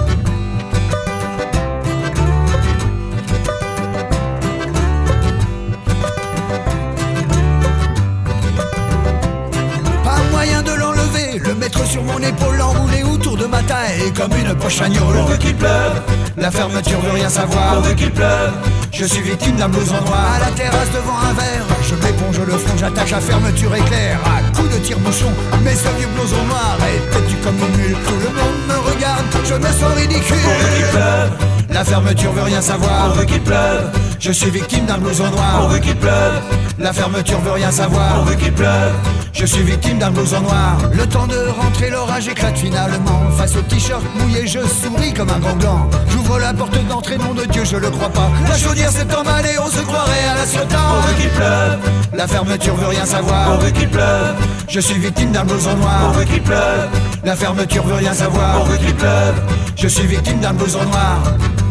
Speaker 6: Pas moyen de l'enlever, le mettre sur mon épaule, l'enrouler autour de ma taille comme une poche agneau.
Speaker 5: On veut qu'il pleuve,
Speaker 6: La fermeture veut rien
Speaker 5: on
Speaker 6: savoir.
Speaker 5: veut qu'il pleuve.
Speaker 6: Je suis victime d'un blouson noir. À la terrasse devant un verre, je m'éponge le front, j'attaque la fermeture éclair. À coups de tire-bouchon, mais ce vieux blouson noir est têtu comme une mule. Tout le monde me regarde, je me sens ridicule.
Speaker 5: On veut qu'il pleuve,
Speaker 6: La fermeture veut rien
Speaker 5: on
Speaker 6: savoir.
Speaker 5: veut qu'il pleuve.
Speaker 6: Je suis victime d'un blouson
Speaker 5: On
Speaker 6: noir.
Speaker 5: veut qu'il pleuve,
Speaker 6: La fermeture veut rien
Speaker 5: on
Speaker 6: savoir.
Speaker 5: veut qu'il pleuve.
Speaker 6: Je suis victime d'un blouson noir. Le temps de rentrer, l'orage éclate finalement. Face au t-shirt mouillé, je souris comme un grand gland. J'ouvre la porte d'entrée, nom de Dieu, je le crois pas. La chaudière s'est emballée, on se croirait à la Ciotat.
Speaker 5: On veut qu'il pleuve,
Speaker 6: La fermeture veut rien
Speaker 5: on
Speaker 6: savoir.
Speaker 5: veut qu'il pleuve.
Speaker 6: Je suis victime d'un blouson
Speaker 5: On
Speaker 6: noir.
Speaker 5: veut qu'il pleuve,
Speaker 6: La fermeture veut rien
Speaker 5: on
Speaker 6: savoir.
Speaker 5: veut qu'il pleuve.
Speaker 6: Je suis victime d'un blouson noir.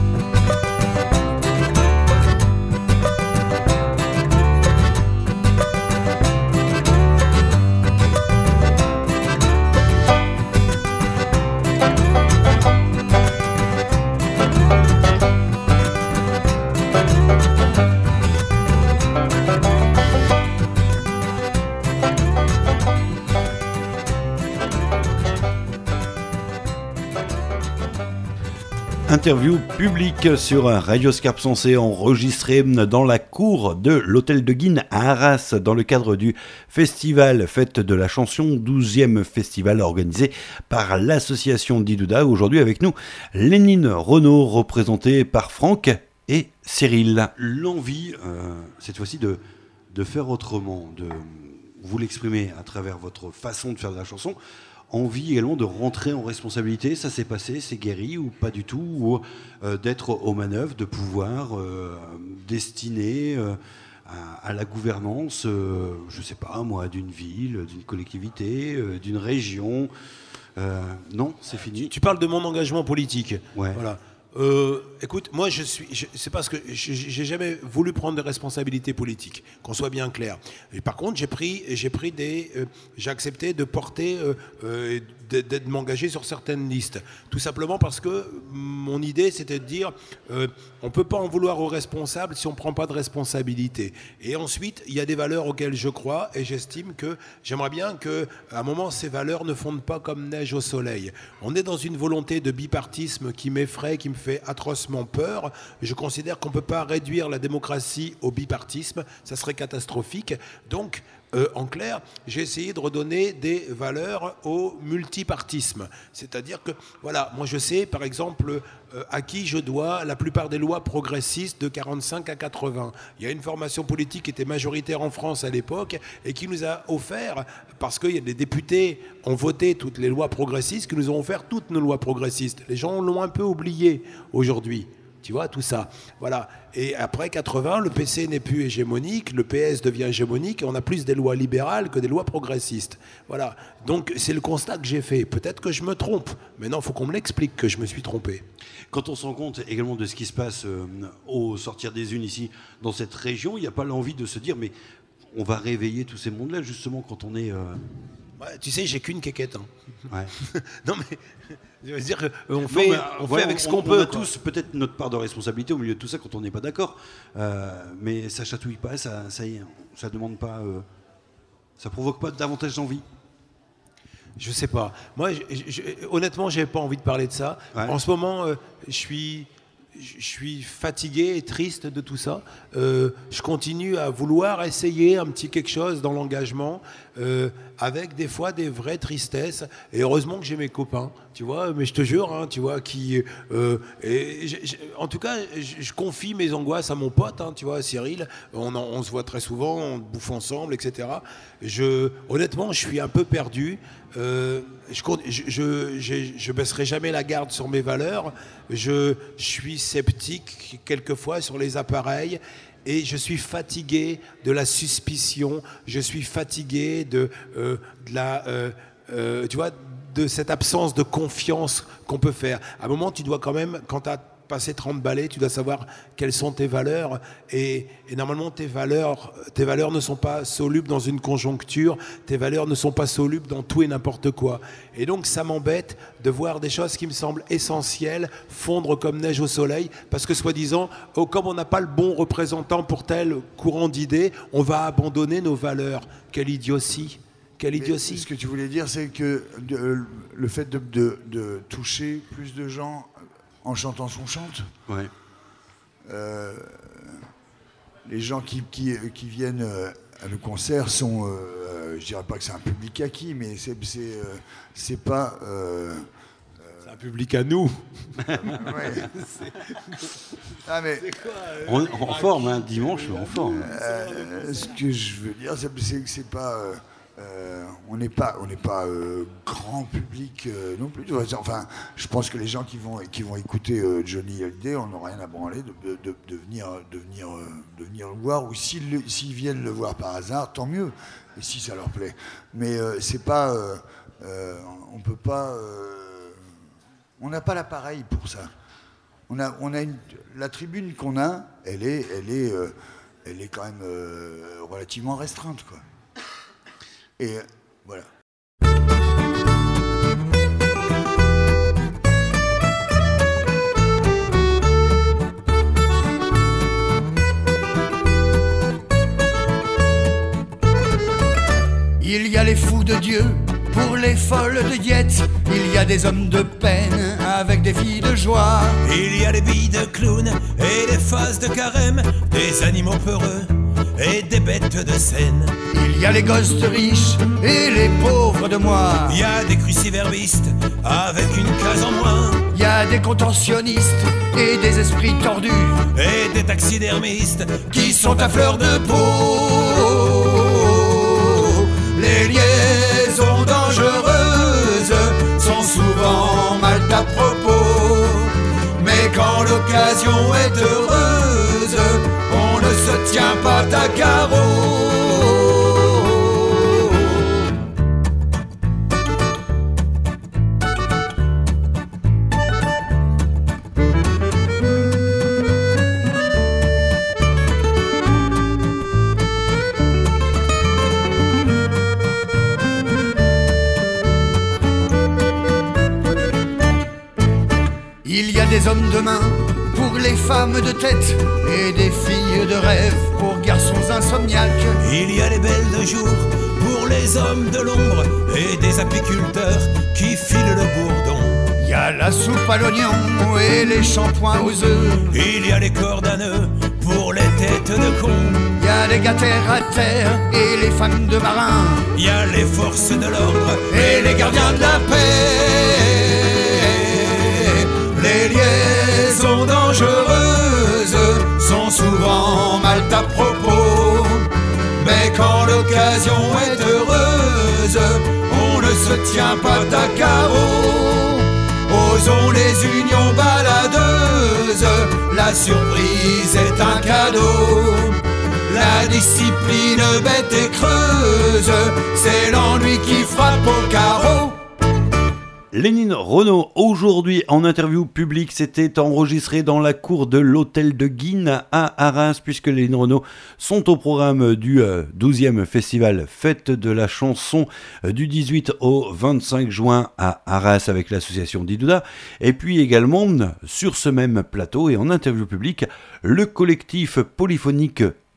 Speaker 1: Interview publique sur Radio Scarpe Sensée enregistrée dans la cour de l'Hôtel de Guine à Arras dans le cadre du festival Fête de la Chanson, 12e festival organisé par l'association Didouda. Aujourd'hui avec nous, Lénine Renaud, représenté par Franck et Cyril.
Speaker 2: L'envie, cette fois-ci, de faire autrement, de vous l'exprimer à travers votre façon de faire de la chanson. Envie également de rentrer en responsabilité, ça s'est passé, c'est guéri ou pas du tout, ou d'être aux manœuvres, de pouvoir destiner à la gouvernance, je sais pas moi, d'une ville, d'une collectivité, d'une région. Non, c'est fini.
Speaker 3: Tu parles de mon engagement politique.
Speaker 2: Ouais.
Speaker 3: Voilà. Écoute, moi c'est parce que j'ai jamais voulu prendre de responsabilités politiques, qu'on soit bien clair. Et par contre, j'ai accepté de porter, de m'engager sur certaines listes. Tout simplement parce que mon idée, c'était de dire, on peut pas en vouloir aux responsables si on prend pas de responsabilité. Et ensuite, il y a des valeurs auxquelles je crois, et j'estime que j'aimerais bien que, à un moment, ces valeurs ne fondent pas comme neige au soleil. On est dans une volonté de bipartisme qui m'effraie, qui me fait atrocement peur. Je considère qu'on ne peut pas réduire la démocratie au bipartisme, ça serait catastrophique. Donc, en clair, j'ai essayé de redonner des valeurs au multipartisme. C'est-à-dire que, voilà, moi je sais, par exemple, à qui je dois la plupart des lois progressistes de 45 à 80. Il y a une formation politique qui était majoritaire en France à l'époque et qui nous a offert, parce que les députés ont voté toutes les lois progressistes, qui nous ont offert toutes nos lois progressistes. Les gens l'ont un peu oublié aujourd'hui. Tu vois, tout ça. Voilà. Et après 80, le PC n'est plus hégémonique, le PS devient hégémonique et on a plus des lois libérales que des lois progressistes. Voilà. Donc, c'est le constat que j'ai fait. Peut-être que je me trompe. Mais non, il faut qu'on me l'explique que je me suis trompé.
Speaker 2: Quand on se rend compte également de ce qui se passe au sortir des unes ici, dans cette région, il n'y a pas l'envie de se dire, mais on va réveiller tous ces mondes-là, justement, quand on est...
Speaker 3: Ouais, tu sais, j'ai qu'une quéquette. Hein.
Speaker 2: Ouais.
Speaker 3: Non, mais... Je veux dire qu'on fait, fait avec ce qu'on peut.
Speaker 2: On a tous peut-être notre part de responsabilité au milieu de tout ça quand on n'est pas d'accord. Mais ça chatouille pas, ça demande pas... ça provoque pas davantage d'envie.
Speaker 3: Je sais pas. Moi, honnêtement, j'avais pas envie de parler de ça.
Speaker 2: Ouais.
Speaker 3: En ce moment, je suis fatigué et triste de tout ça. Je continue à vouloir essayer un petit quelque chose dans l'engagement, avec des fois des vraies tristesses. Et heureusement que j'ai mes copains, tu vois. Mais je te jure, hein, tu vois, en tout cas, je confie mes angoisses à mon pote, hein, tu vois, Cyril. On se voit très souvent, on bouffe ensemble, etc. Honnêtement, je suis un peu perdu. Je baisserai jamais la garde sur mes valeurs. Je suis sceptique quelquefois sur les appareils et je suis fatigué de la suspicion. Je suis fatigué tu vois, de cette absence de confiance qu'on peut faire. À un moment, tu dois quand même, quand tu as passé 30 balais, tu dois savoir quelles sont tes valeurs et normalement tes valeurs ne sont pas solubles dans une conjoncture, tes valeurs ne sont pas solubles dans tout et n'importe quoi. Et donc ça m'embête de voir des choses qui me semblent essentielles fondre comme neige au soleil parce que soi-disant, comme on n'a pas le bon représentant pour tel courant d'idées, on va abandonner nos valeurs. Quelle idiotie! Quelle idiotie!
Speaker 4: Ce que tu voulais dire, c'est que le fait de toucher plus de gens en chantant son chante.
Speaker 2: Ouais.
Speaker 4: Les gens qui viennent à nos concerts sont, je dirais pas que c'est un public acquis, mais c'est pas.
Speaker 3: C'est un public à nous.
Speaker 4: Ouais. Ah, mais
Speaker 2: En forme, hein, dimanche, en forme.
Speaker 4: ce que je veux dire, c'est que c'est pas. On n'est pas grand public non plus. Enfin, je pense que les gens qui vont écouter Johnny Hallyday, on n'a rien à branler de venir le voir, ou s'ils viennent le voir par hasard, tant mieux. Et si ça leur plaît. Mais c'est pas, on peut pas, on n'a pas l'appareil pour ça. On a la tribune qu'on a, elle est quand même relativement restreinte, quoi. Et voilà.
Speaker 6: Il y a les fous de Dieu pour les folles de diète. Il y a des hommes de peine avec des filles de joie.
Speaker 5: Il y a des billes de clown et des faces de carême, des animaux peureux et des bêtes de scène.
Speaker 6: Il y a les gosses de riches et les pauvres de moi.
Speaker 5: Il y a des cruciverbistes avec une case en moins.
Speaker 6: Il y a des contentionnistes et des esprits tordus.
Speaker 5: Et des taxidermistes qui sont à fleur de peau.
Speaker 6: Les liaisons dangereuses sont souvent mal à propos. Mais quand l'occasion est heureuse, on ne se tient pas à carreau. Il y a des hommes de main pour les femmes de tête et des filles de rêve pour garçons insomniaques.
Speaker 5: Il y a les belles de jour pour les hommes de l'ombre et des apiculteurs qui filent le bourdon.
Speaker 6: Il y a la soupe à l'oignon et les shampoings aux œufs.
Speaker 5: Il y a les cordes à nœuds pour les têtes de cons.
Speaker 6: Il y a les gars terre à terre et les femmes de marins.
Speaker 5: Il y a les forces de l'ordre
Speaker 6: Et les gardiens de la paix. Les liaisons dangereuses sont souvent mal à propos. Mais quand l'occasion est heureuse, on ne se tient pas à carreau. Osons les unions baladeuses, la surprise est un cadeau. La discipline bête et creuse, c'est l'ennui qui frappe au carreau.
Speaker 1: Lénine Renaud, aujourd'hui en interview publique, c'était enregistré dans la cour de l'hôtel de Guines à Arras, puisque les Lénine Renaud sont au programme du 12e festival Fête de la chanson du 18 au 25 juin à Arras avec l'association Didouda. Et puis également, sur ce même plateau et en interview publique, le collectif polyphonique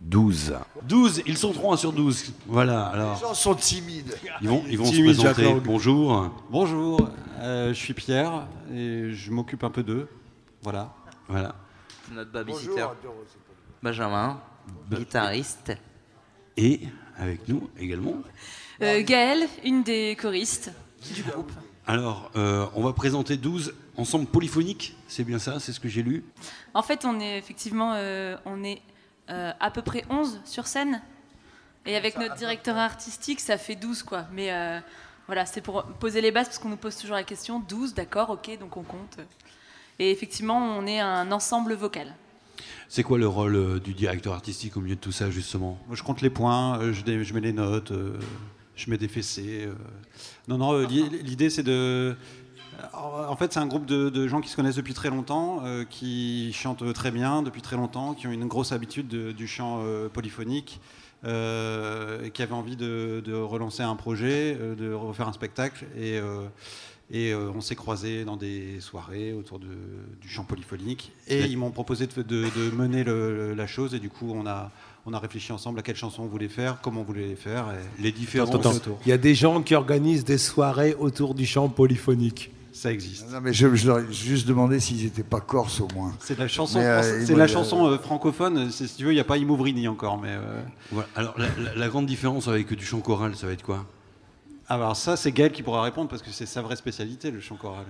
Speaker 1: 12.
Speaker 2: 12, ils sont 3 sur 12. Voilà, alors.
Speaker 4: Les gens sont timides.
Speaker 2: Ils vont
Speaker 3: Timide,
Speaker 2: se présenter.
Speaker 3: Jacques.
Speaker 2: Bonjour.
Speaker 7: Bonjour, je suis Pierre et je m'occupe un peu d'eux. Voilà.
Speaker 2: Voilà.
Speaker 8: Notre babysitter.
Speaker 4: Bonjour.
Speaker 8: Benjamin, guitariste.
Speaker 2: Et avec nous également.
Speaker 9: Gaëlle, une des choristes du groupe.
Speaker 2: Alors, on va présenter 12 ensembles polyphoniques, c'est bien ça, c'est ce que j'ai lu.
Speaker 9: En fait, on est effectivement à peu près 11 sur scène. Et avec notre directeur artistique, ça fait 12, quoi. Mais voilà, c'est pour poser les bases, parce qu'on nous pose toujours la question. 12, d'accord, ok, donc on compte. Et effectivement, on est un ensemble vocal.
Speaker 2: C'est quoi le rôle du directeur artistique au milieu de tout ça, justement?
Speaker 7: Moi, je compte les points, je mets les notes, je mets des fessées. Non, l'idée c'est de... En fait, c'est un groupe de gens qui se connaissent depuis très longtemps, qui chantent très bien depuis très longtemps, qui ont une grosse habitude du chant polyphonique, et qui avaient envie de relancer un projet, de refaire un spectacle. Et on s'est croisés dans des soirées autour du chant polyphonique. Et ils m'ont proposé de mener la chose. Et du coup, on a réfléchi ensemble à quelle chanson on voulait faire, comment on voulait les faire. Et
Speaker 2: Les différences.
Speaker 3: Attends. Il y a des gens qui organisent des soirées autour du chant polyphonique.
Speaker 7: ça existe.
Speaker 4: Non, mais je leur ai juste demandé s'ils n'étaient pas corses au moins.
Speaker 7: C'est la chanson,
Speaker 4: Mais,
Speaker 7: c'est la chanson francophone. Si tu veux, il n'y a pas Imouvrini encore. Mais,
Speaker 2: Voilà. Alors, la grande différence avec du chant choral, ça va être quoi?
Speaker 7: Alors ça, c'est Gaël qui pourra répondre parce que c'est sa vraie spécialité, le chant choral.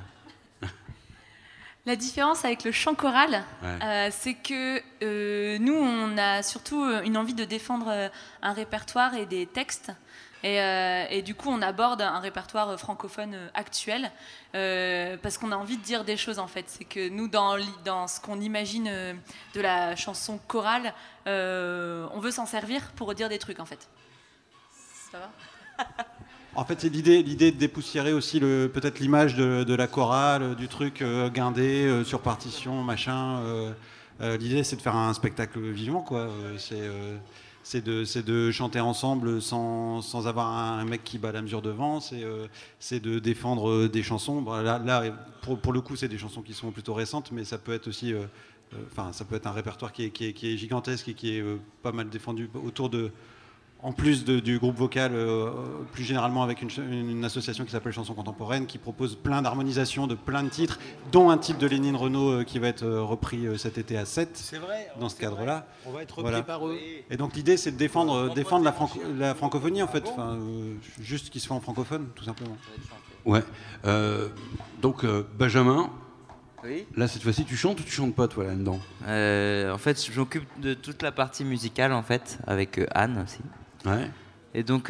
Speaker 9: La différence avec le chant choral, c'est que nous, on a surtout une envie de défendre un répertoire et des textes. Et du coup, on aborde un répertoire francophone actuel parce qu'on a envie de dire des choses, en fait. C'est que nous, dans ce qu'on imagine de la chanson chorale, on veut s'en servir pour dire des trucs, en fait. Ça va ?
Speaker 7: En fait, c'est l'idée de dépoussiérer aussi peut-être l'image de la chorale, du truc guindé sur partition, machin. L'idée, c'est de faire un spectacle vivant, quoi. C'est de chanter ensemble sans avoir un mec qui bat la mesure devant. C'est de défendre des chansons. Bon, là pour le coup, c'est des chansons qui sont plutôt récentes, mais ça peut être aussi, ça peut être un répertoire qui est gigantesque et qui est pas mal défendu autour de. En plus du groupe vocal, plus généralement avec une association qui s'appelle Chansons Contemporaines, qui propose plein d'harmonisations de plein de titres, dont un titre de Lénine Renaud qui va être repris cet été à 7.
Speaker 3: C'est vrai.
Speaker 7: Dans ce cadre-là.
Speaker 3: On va être repris par eux.
Speaker 7: Et donc l'idée, c'est de défendre la francophonie, en fait. Juste ce qui se fait en francophone, tout simplement.
Speaker 2: Ouais. Donc, Benjamin,
Speaker 8: Oui.
Speaker 2: là, cette fois-ci, tu chantes ou tu chantes pas, toi, là-dedans?
Speaker 8: En fait, je m'occupe de toute la partie musicale, en fait, avec Anne aussi.
Speaker 2: Ouais.
Speaker 8: Et donc,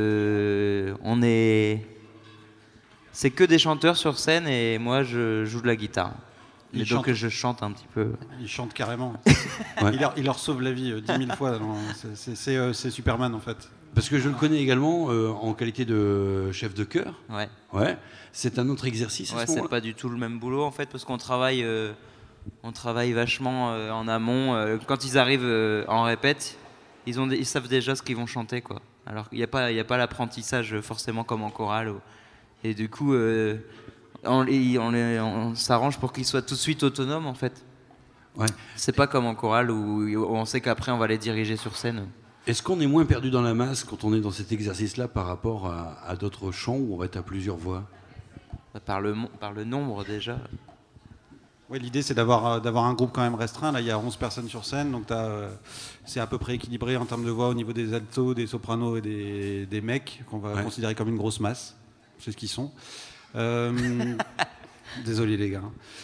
Speaker 8: c'est que des chanteurs sur scène et moi, je joue de la guitare. Et
Speaker 7: Il
Speaker 8: donc,
Speaker 7: chante.
Speaker 8: je chante un petit peu.
Speaker 7: Il chante carrément.
Speaker 2: Ouais.
Speaker 7: Il leur sauve la vie 10 000 fois. C'est Superman, en fait.
Speaker 2: Parce que je le connais également en qualité de chef de chœur.
Speaker 8: Ouais.
Speaker 2: Ouais. C'est un autre exercice à
Speaker 8: Ouais,
Speaker 2: ce
Speaker 8: c'est
Speaker 2: moment-là.
Speaker 8: pas du tout le même boulot, en fait, parce qu'on travaille vachement en amont. Quand ils arrivent en répète, ils savent déjà ce qu'ils vont chanter, quoi. Alors il n'y a pas l'apprentissage forcément comme en chorale. Et du coup, on s'arrange pour qu'ils soient tout de suite autonomes, en fait.
Speaker 2: Ouais.
Speaker 8: C'est pas comme en chorale où on sait qu'après on va les diriger sur scène.
Speaker 2: Est-ce qu'on est moins perdu dans la masse quand on est dans cet exercice-là par rapport à d'autres chants où on va être à plusieurs voix?
Speaker 8: Par le nombre déjà.
Speaker 7: Ouais, l'idée, c'est d'avoir un groupe quand même restreint. Là, il y a 11 personnes sur scène, donc c'est à peu près équilibré en termes de voix au niveau des altos, des sopranos et des mecs, qu'on va considérer comme une grosse masse. C'est ce qu'ils sont. Désolé, les gars.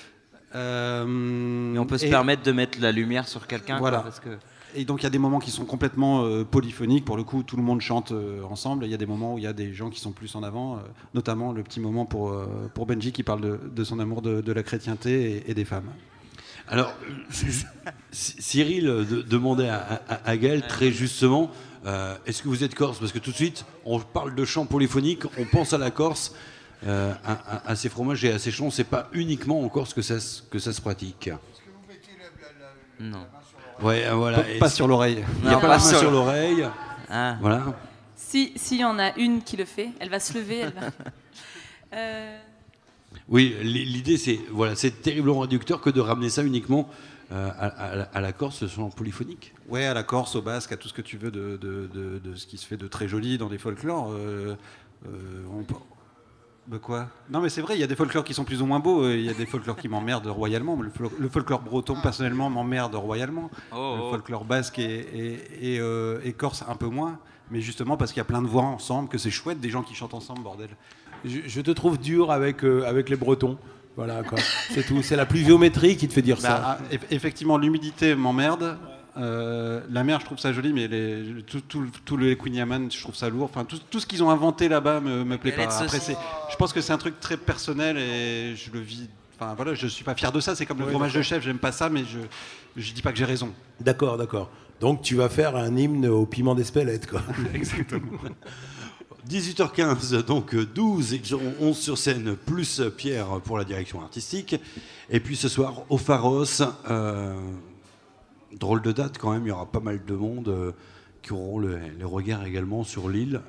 Speaker 8: Et on peut se permettre de mettre la lumière sur quelqu'un.
Speaker 7: Voilà.
Speaker 8: Quoi, parce que...
Speaker 7: Et donc, il y a des moments qui sont complètement polyphoniques. Pour le coup, tout le monde chante ensemble. Et il y a des moments où il y a des gens qui sont plus en avant, notamment le petit moment pour Benji qui parle de son amour de la chrétienté et des femmes.
Speaker 2: Alors, Cyril demandait à Gaël très justement, est-ce que vous êtes corse? Parce que tout de suite, on parle de chant polyphonique, on pense à la Corse, à ces fromages et à ces chants. C'est pas uniquement en Corse que ça se pratique.
Speaker 4: Est-ce que vous mettez
Speaker 8: Non.
Speaker 2: Ouais, voilà.
Speaker 7: Pas sur l'oreille.
Speaker 2: Il n'y a
Speaker 8: Non,
Speaker 2: pas la
Speaker 8: pas
Speaker 2: main
Speaker 8: sur-
Speaker 2: sur l'oreille.
Speaker 8: Ah.
Speaker 2: Voilà.
Speaker 9: Si y en a une qui le fait, elle va se lever, elle va...
Speaker 2: Oui, l'idée c'est terriblement réducteur que de ramener ça uniquement à la Corse, ce chant polyphonique.
Speaker 7: Ouais, à la Corse, au basque, à tout ce que tu veux de ce qui se fait de très joli dans des folklores. Quoi ? Non, mais c'est vrai, il y a des folklores qui sont plus ou moins beaux. Il y a des folklores qui m'emmerdent royalement. Le folklore breton, personnellement, m'emmerde royalement. Le folklore basque et corse, un peu moins. Mais justement, parce qu'il y a plein de voix ensemble, que c'est chouette, des gens qui chantent ensemble, bordel.
Speaker 3: Je te trouve dur avec les Bretons. Voilà, quoi. C'est tout. C'est la pluviométrie qui te fait dire ça.
Speaker 7: Effectivement, l'humidité m'emmerde. La mer, je trouve ça joli, mais tout le Queen Yaman, je trouve ça lourd. Enfin, tout ce qu'ils ont inventé là-bas me plaît pas. Après, je pense que c'est un truc très personnel et je le vis. Enfin voilà, je suis pas fier de ça. C'est comme le fromage de chèvre, j'aime pas ça, mais je dis pas que j'ai raison.
Speaker 3: D'accord. Donc tu vas faire un hymne au piment d'Espelette, quoi.
Speaker 7: Exactement.
Speaker 2: 18h15, donc 12, ils seront 11 sur scène, plus Pierre pour la direction artistique. Et puis ce soir, au Pharos, drôle de date quand même, il y aura pas mal de monde qui auront les regards également sur l'île.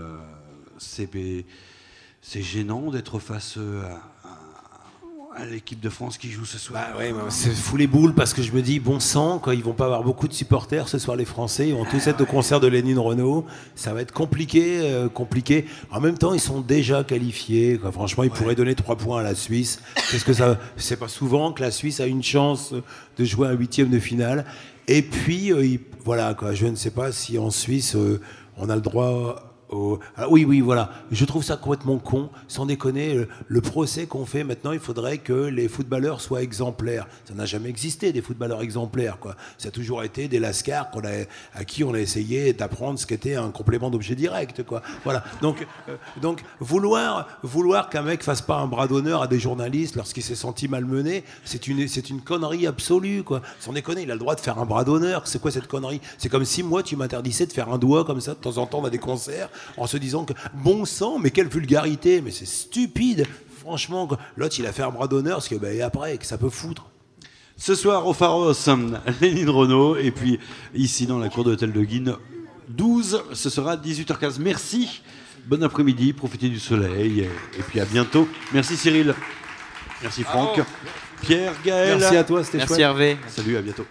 Speaker 2: C'est gênant d'être face à l'équipe de France qui joue ce soir.
Speaker 3: Bah ouais, c'est fou les boules parce que je me dis, bon sang, quoi, ils vont pas avoir beaucoup de supporters ce soir, les Français, ils vont tous être au concert de Lénine Renaud, ça va être compliqué. En même temps, ils sont déjà qualifiés, quoi. Franchement, ils pourraient donner 3 points à la Suisse. Qu'est-ce que ça... C'est pas souvent que la Suisse a une chance de jouer un 8e de finale. Et puis, voilà, quoi, je ne sais pas si en Suisse, on a le droit... Oui, voilà. Je trouve ça complètement con. Sans déconner, le procès qu'on fait maintenant, il faudrait que les footballeurs soient exemplaires. Ça n'a jamais existé, des footballeurs exemplaires, quoi. Ça a toujours été des lascars à qui on a essayé d'apprendre ce qu'était un complément d'objet direct, quoi. Voilà. Donc vouloir qu'un mec fasse pas un bras d'honneur à des journalistes lorsqu'il s'est senti malmené, c'est une connerie absolue, quoi. Sans déconner, il a le droit de faire un bras d'honneur. C'est quoi cette connerie ? C'est comme si moi, tu m'interdisais de faire un doigt comme ça de temps en temps dans des concerts, en se disant que bon sang, mais quelle vulgarité, mais c'est stupide. Franchement, l'autre il a fait un bras d'honneur parce que après, que ça peut foutre.
Speaker 2: Ce soir au Pharos, Lénine Renaud, et puis ici dans la cour de l'hôtel de Guine, 12, ce sera 18h15. Merci, bon après-midi, profitez du soleil, et puis à bientôt. Merci Cyril, merci Franck, bravo. Pierre, Gaël.
Speaker 3: Merci à toi, c'était chouette.
Speaker 8: Merci Hervé.
Speaker 2: Salut, à bientôt.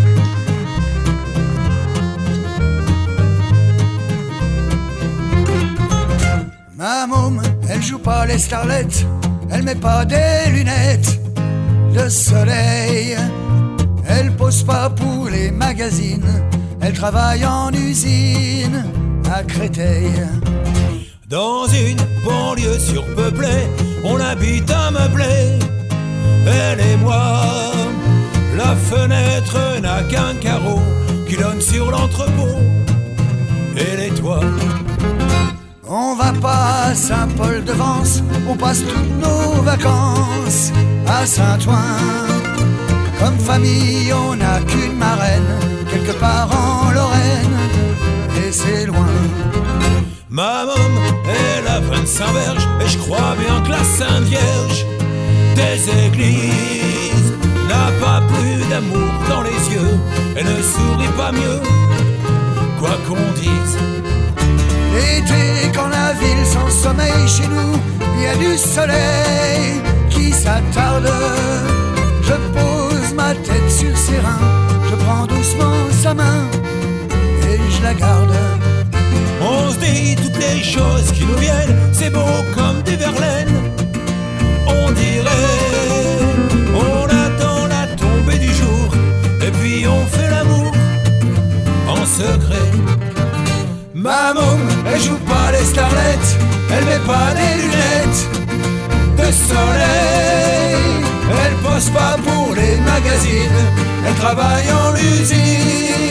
Speaker 6: Ma môme, elle joue pas les starlettes, elle met pas des lunettes de soleil. Elle pose pas pour les magazines, elle travaille en usine à Créteil.
Speaker 5: Dans une banlieue surpeuplée, on habite ammeublé, elle et moi. La fenêtre n'a qu'un carreau qui donne sur l'entrepôt et les toits.
Speaker 6: On va pas à Saint-Paul-de-Vence, on passe toutes nos vacances à Saint-Ouen. Comme famille, on n'a qu'une marraine, quelque part en Lorraine, et c'est loin.
Speaker 5: Ma môme, elle a 25 verges, et je crois bien que la Sainte Vierge des églises n'a pas plus d'amour dans les yeux, elle ne sourit pas mieux, quoi qu'on dise.
Speaker 6: L'été, quand la ville s'ensommeille chez nous, il y a du soleil qui s'attarde. Je pose ma tête sur ses reins, je prends doucement sa main et je la garde.
Speaker 5: On se dit toutes les choses qui nous viennent, c'est beau comme des verlaines. On dirait, on attend la tombée du jour, et puis on fait l'amour en secret.
Speaker 6: Ma môme, elle joue pas les starlettes, elle met pas des lunettes de soleil. Elle pose pas pour les magazines, elle travaille en usine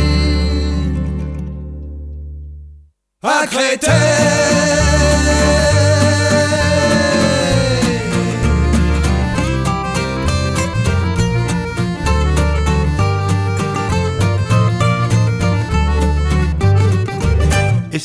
Speaker 6: à Créteil.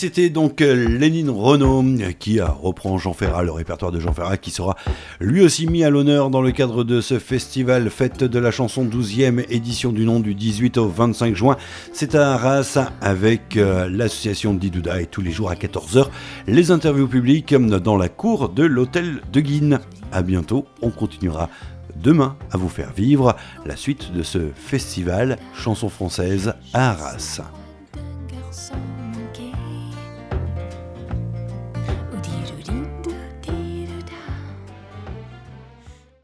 Speaker 1: c'était donc Lénine Renaud qui reprend Jean Ferrat, le répertoire de Jean Ferrat, qui sera lui aussi mis à l'honneur dans le cadre de ce festival Fête de la chanson 12e édition du nom du 18 au 25 juin. C'est à Arras avec l'association Didouda et tous les jours à 14h, les interviews publiques dans la cour de l'hôtel de Guines. À bientôt, on continuera demain à vous faire vivre la suite de ce festival chanson française à Arras.